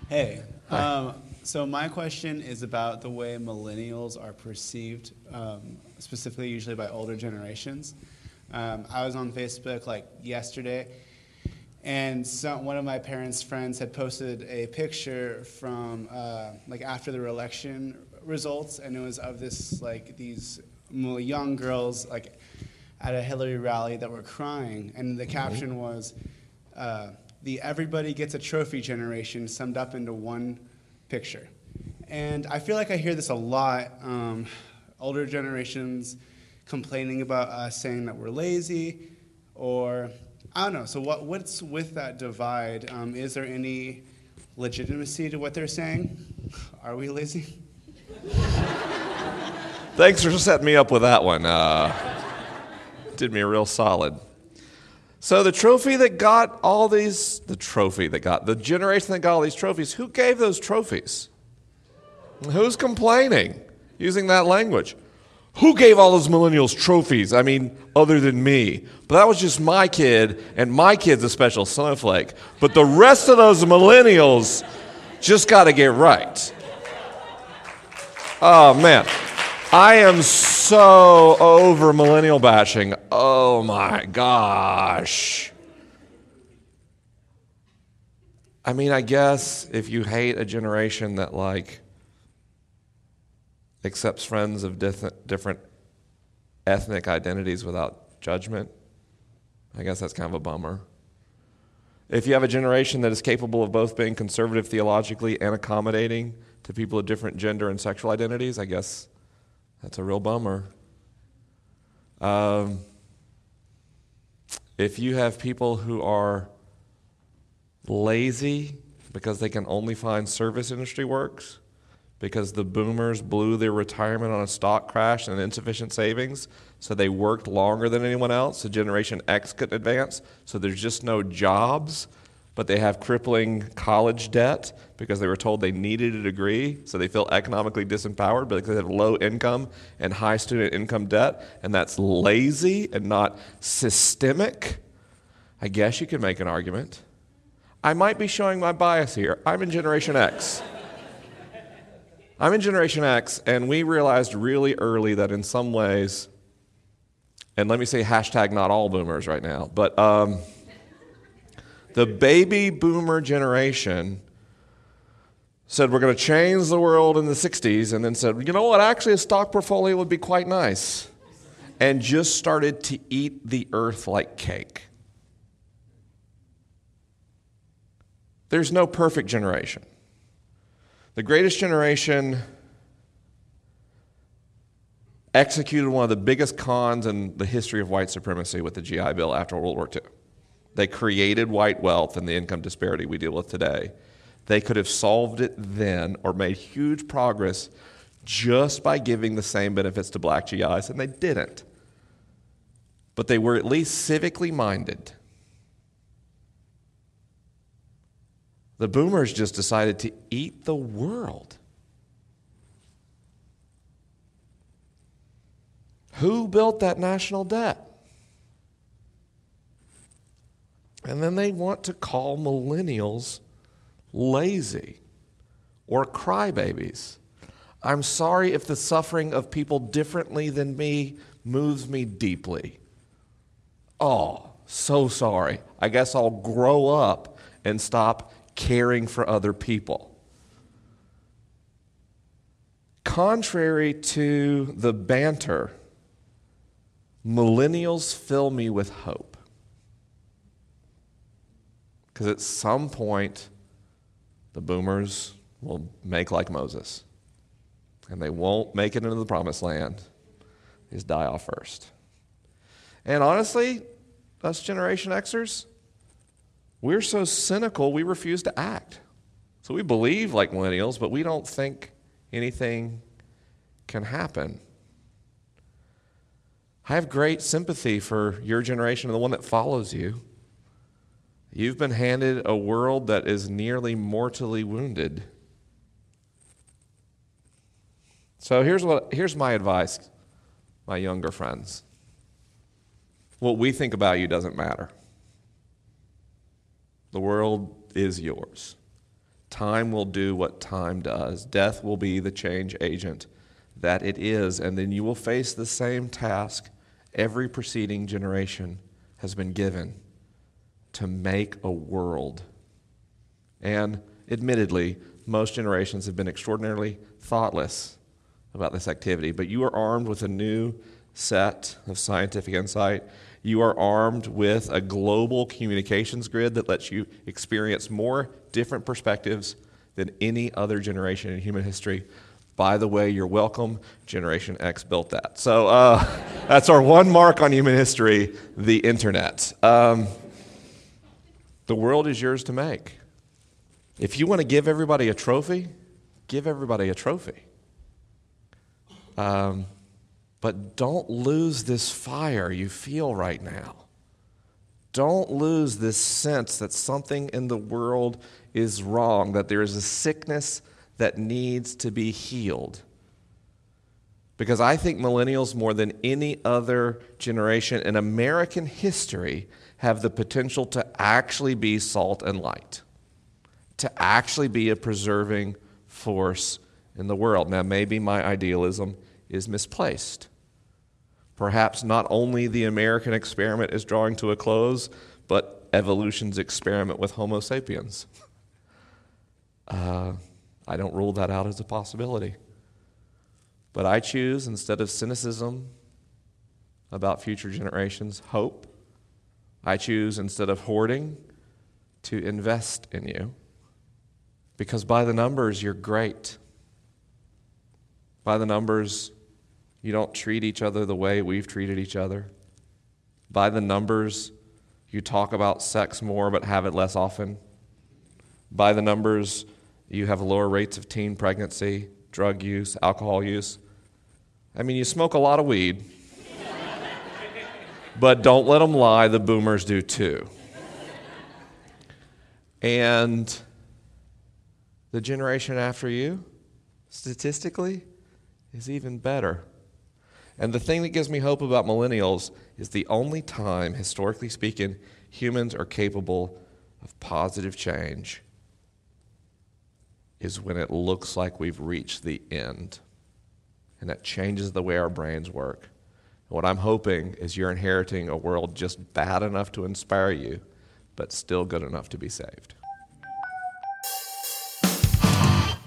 Hey, so my question is about the way millennials are perceived, specifically usually by older generations. I was on Facebook like yesterday, and one of my parents' friends had posted a picture from like after the election results, and it was of these young girls like at a Hillary rally that were crying, and the caption was. The everybody gets a trophy generation summed up into one picture. And I feel like I hear this a lot, older generations complaining about us saying that we're lazy, or I don't know. So what's with that divide? Is there any legitimacy to what they're saying? Are we lazy? Thanks for setting me up with that one. Did me a real solid. So the generation that got all these trophies, who gave those trophies? Who's complaining using that language? Who gave all those millennials trophies? I mean, other than me. But that was just my kid, and my kid's a special snowflake. But the rest of those millennials just got to get right. Oh, man. I am so over millennial bashing. Oh my gosh. I mean, I guess if you hate a generation that like accepts friends of different ethnic identities without judgment, I guess that's kind of a bummer. If you have a generation that is capable of both being conservative theologically and accommodating to people of different gender and sexual identities, I guess that's a real bummer. If you have people who are lazy because they can only find service industry works, because the boomers blew their retirement on a stock crash and insufficient savings, so they worked longer than anyone else, so Generation X couldn't advance, so there's just no jobs, but they have crippling college debt because they were told they needed a degree, so they feel economically disempowered because they have low income and high student income debt, and that's lazy and not systemic. I guess you could make an argument. I might be showing my bias here. I'm in Generation X. And we realized really early that in some ways, and let me say hashtag not all boomers right now, but the baby boomer generation said we're going to change the world in the 60s, and then said, you know what, actually a stock portfolio would be quite nice, and just started to eat the earth like cake. There's no perfect generation. The greatest generation executed one of the biggest cons in the history of white supremacy with the GI Bill after World War II. They created white wealth and the income disparity we deal with today. They could have solved it then or made huge progress just by giving the same benefits to black GIs, and they didn't. But they were at least civically minded. The boomers just decided to eat the world. Who built that national debt? And then they want to call millennials lazy or crybabies. I'm sorry if the suffering of people differently than me moves me deeply. Oh, so sorry. I guess I'll grow up and stop caring for other people. Contrary to the banter, millennials fill me with hope. Because at some point, the boomers will make like Moses. And they won't make it into the promised land. They just die off first. And honestly, us Generation Xers, we're so cynical, we refuse to act. So we believe like millennials, but we don't think anything can happen. I have great sympathy for your generation and the one that follows you. You've been handed a world that is nearly mortally wounded. So here's my advice, my younger friends. What we think about you doesn't matter. The world is yours. Time will do what time does. Death will be the change agent that it is, and then you will face the same task every preceding generation has been given, to make a world. And admittedly, most generations have been extraordinarily thoughtless about this activity, but you are armed with a new set of scientific insight. You are armed with a global communications grid that lets you experience more different perspectives than any other generation in human history. By the way, you're welcome. Generation X built that. So that's our one mark on human history, the internet. The world is yours to make. If you want to give everybody a trophy, give everybody a trophy. But don't lose this fire you feel right now. Don't lose this sense that something in the world is wrong, that there is a sickness that needs to be healed. Because I think millennials, more than any other generation in American history, have the potential to actually be salt and light, to actually be a preserving force in the world. Now, maybe my idealism is misplaced. Perhaps not only the American experiment is drawing to a close, but evolution's experiment with Homo sapiens. I don't rule that out as a possibility. But I choose, instead of cynicism about future generations, hope. I choose, instead of hoarding, to invest in you. Because by the numbers, you're great. By the numbers, you don't treat each other the way we've treated each other. By the numbers, you talk about sex more but have it less often. By the numbers, you have lower rates of teen pregnancy, drug use, alcohol use. I mean, you smoke a lot of weed. But don't let them lie, the boomers do too. And the generation after you, statistically, is even better. And the thing that gives me hope about millennials is the only time, historically speaking, humans are capable of positive change is when it looks like we've reached the end. And that changes the way our brains work. And what I'm hoping is you're inheriting a world just bad enough to inspire you, but still good enough to be saved.